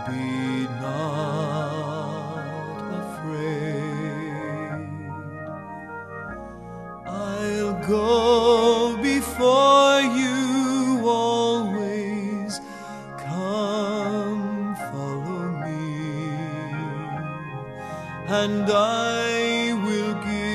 Be not afraid. I'll go before you always. Come, follow me, and I will give